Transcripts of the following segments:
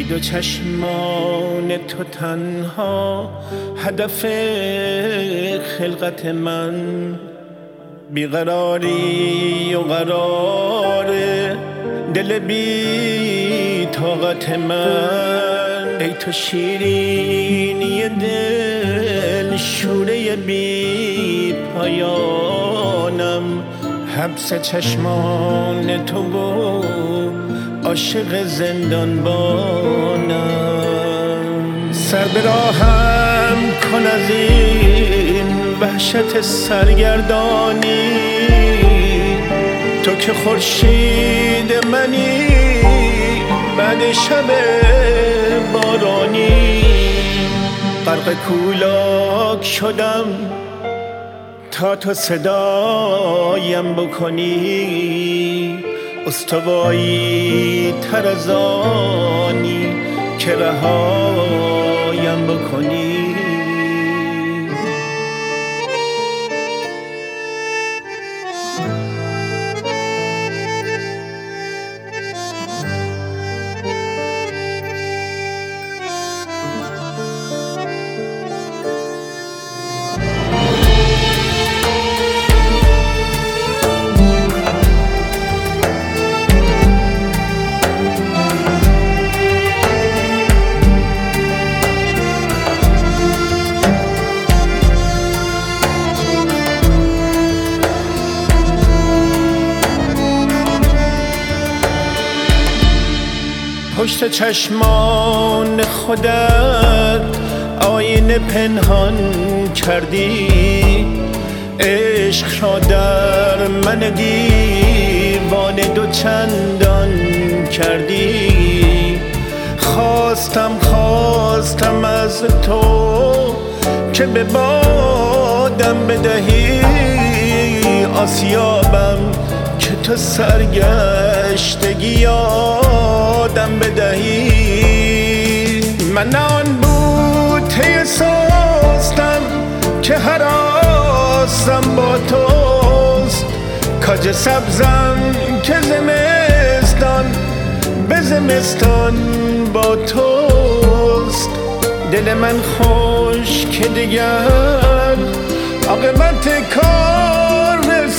دو چشمان تو تنها هدف خلقت من، بیقراری و قرار دل بی طاقت من. ای تو شیرینی دل، شوره بی پایانم، حبس چشمان تو و عاشق زندانبانم. سر به راهم کن از این وحشت سرگردانی، تو که خورشید منی بعد شب بارانی. غرق کولاک شدم تا تو صدایم بکنی، استوایی تر از آنی که رهایم بکنی. پشت چشمان خودت آینه پنهان کردی، عشق را در من دیوانه دو چندان کردی. خواستم از تو که به بادم بدهی آسیابم، که تو سرگشتگی یادم بدهی. من آن بوته سستم که هراسم با توست، کاج سبزم که زمستان به زمستان با توست. دل من خوش که دیگر عاقبت کار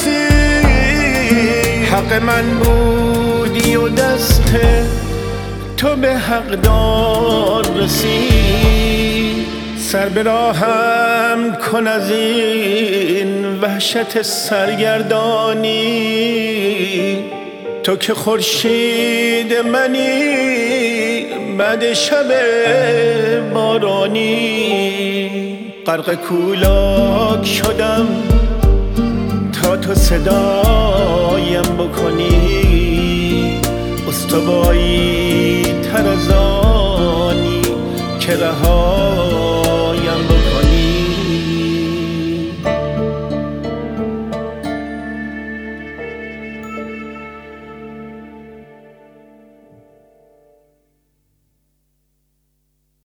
رسید، حق من بودی و دست تو به حقدار رسید. سر به راهم کن از این وحشت سرگردانی، تو که خورشید منی بعد شب بارانی. غرق کولاک شدم تا تو صدایم بکنی، استوایی تر از آنی که رها